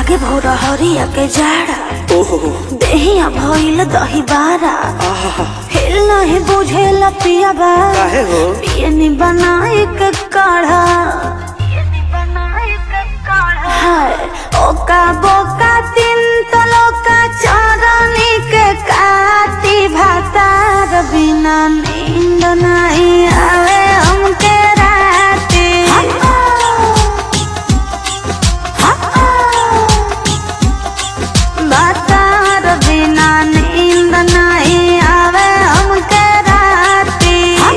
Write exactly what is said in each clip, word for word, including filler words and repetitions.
लागे भोरा हरिया के जाड़ा देहिया भइल दही बारा हिल नहीं बुझेला पिया बा पियनी बनाए के काढ़ा हाय ओका बोका तीन तलोका चांदनी के काटी भातार बिना नींद नहीं आवे हमके राती भातार बिना नींद नहीं आवे हमके राती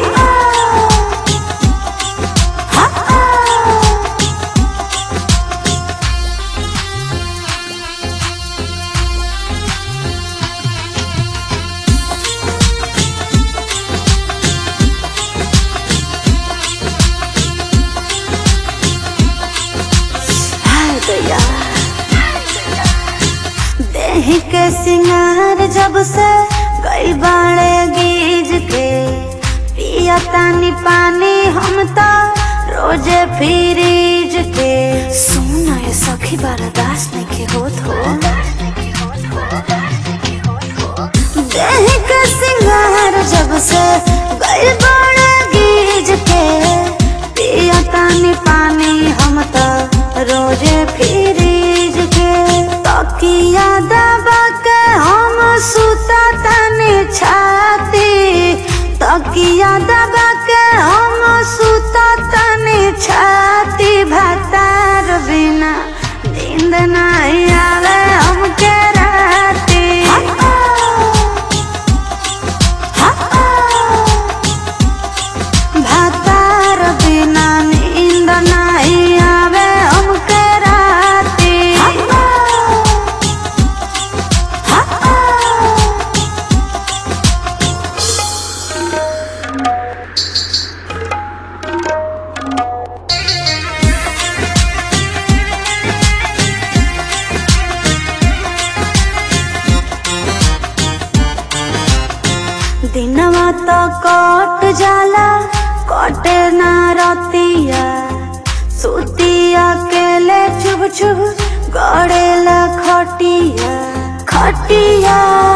देहि के सिंगार जब से गई बाड़े गीज के पिया तानी पानी हम तो रोजे फ्रीज के सुना ये सखी बर्दाश्त नहीं के होत हो देहि के सिंगार जब से गई बाड़े गीज के पिया तानी पानी हम तो रोजे फ्रीज के तकिया दबा के हम सुता तनी छाती तकिया दबा के हम सुता तनी छाती भातार बिना नींद नहीं आवे हमके राती भातार बिना नींद नहीं आवे हमके राती दिनवा तो कट जाला कटे ना रतिया सुतिया केले चुभ चुभ गड़ेला खटिया खटिया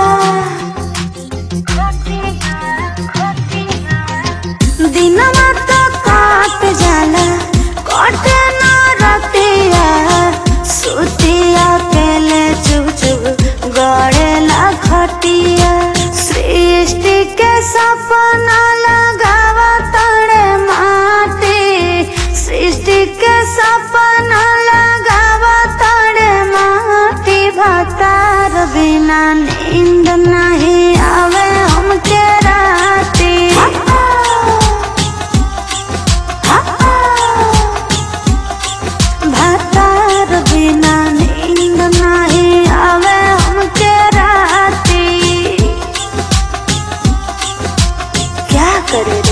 दिनवा तो कट जाला कटे ना रतिया सुतिया केले चुभ चुभ गड़ेला खटिया सृष्टि के सपना लगावा तड़े माटी सृष्टि के सपना लगावा तड़े माटी भातार बिना नींद नहीं आवे हमके राती भातार बिना नींद नहीं आवे हमके राती क्या करे।